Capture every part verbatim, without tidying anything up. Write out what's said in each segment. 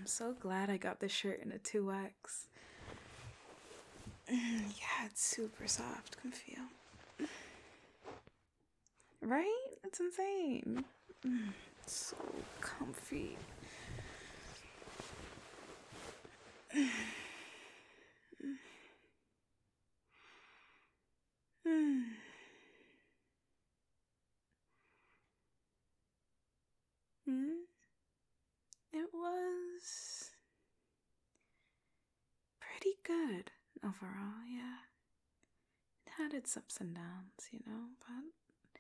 so glad I got this shirt in a two X. Yeah, it's super soft. Can feel. Right? It's insane. It's so comfy. It was pretty good overall, yeah. It had its ups and downs, you know, but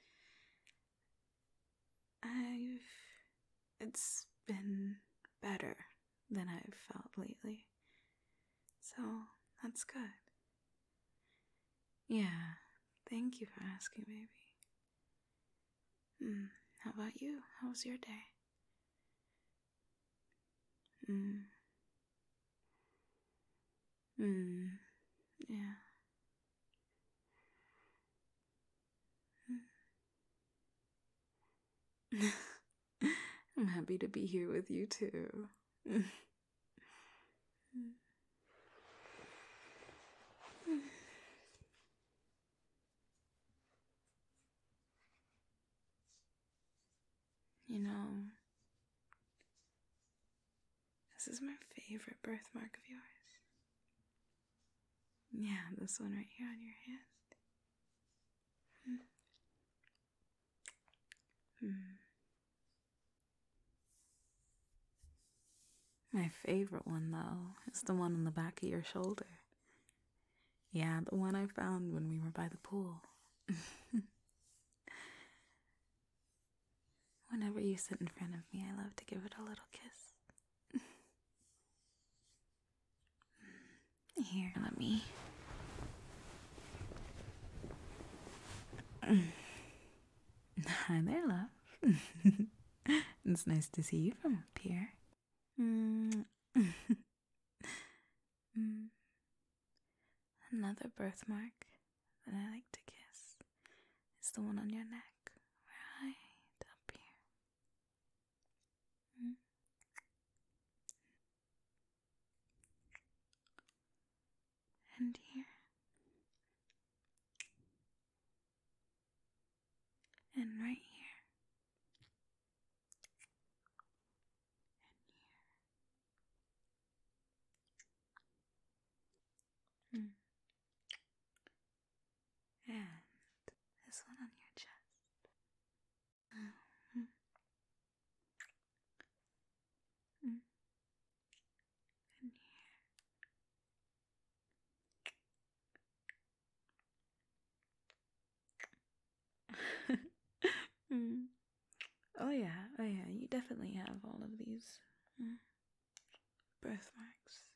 I've it's been better than I've felt lately. So that's good. Yeah, thank you for asking, baby. Hmm, how about you? How was your day? Hmm. Hmm. Yeah. I'm happy to be here with you too. You know, this is my favorite birthmark of yours. Yeah, this one right here on your hand. Hmm. My favorite one, though, is the one on the back of your shoulder. Yeah, the one I found when we were by the pool. Whenever you sit in front of me, I love to give it a little kiss. Here, let me. Hi there, love. It's nice to see you from up here. Mm. mm. Another birthmark that I like to kiss is the one on your neck, right up here. Mm. And here. And right here. And here. Mm. And this one on your chest. Mm. Mm. And here. mm. Oh yeah, oh yeah, you definitely have all of these mm. birthmarks.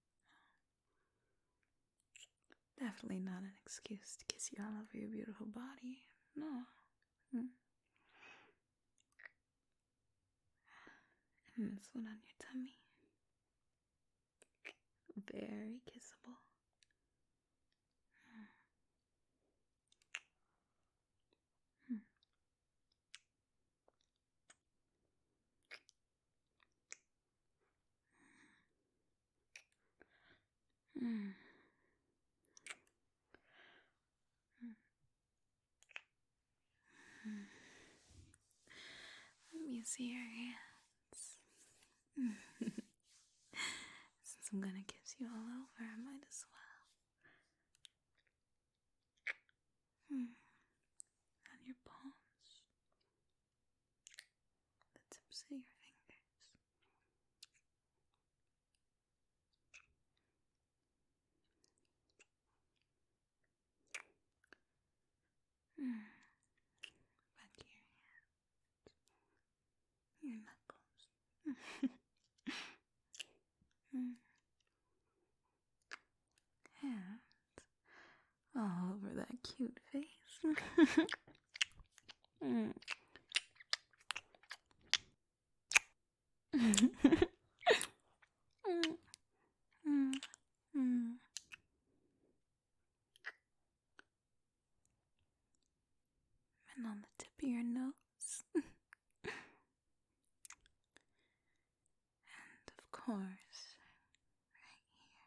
Definitely not an excuse to kiss you all over your beautiful body. No. Mm. And this one on your tummy. Very kissable. Mm. Mm. Mm. Let me see your hands. Since I'm gonna kiss you all over, I might as well. Mm. On your palms. The tips of your fingers. Mm. Back of your hand. Your knuckles. mm. And all over that cute face. mm. mm. Mm. Mm. And on the tip of your nose. And of course, right here.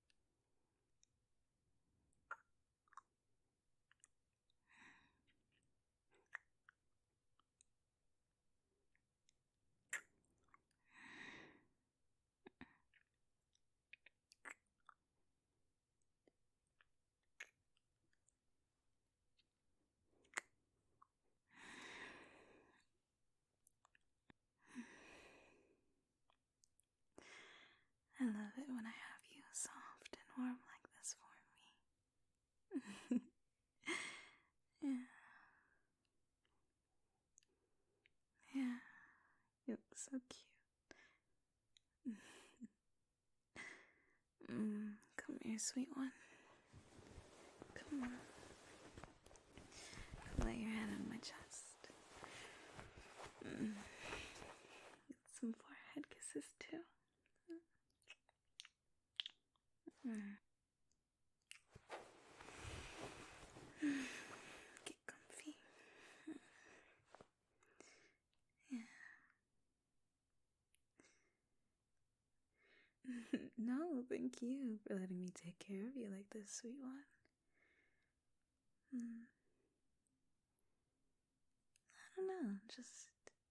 I love it when I have you soft and warm like this for me. Yeah. Yeah. You look so cute. Mm, come here, sweet one. Come on. Come lay your head on my chest. Mm. Get some forehead kisses too. Mm. Get comfy. Yeah. No, thank you for letting me take care of you like this, sweet one. Mm. I don't know, just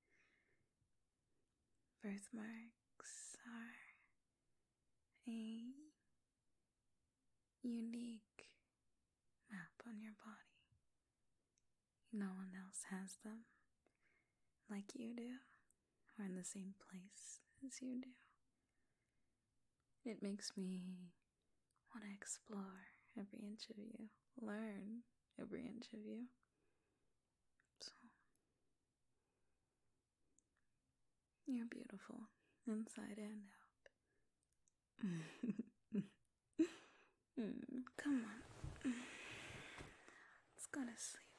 birthmarks are a unique map on your body. No one else has them like you do, or in the same place as you do. It makes me want to explore every inch of you, learn every inch of you. So, you're beautiful, inside and out. Mm, come on. Let's go to sleep.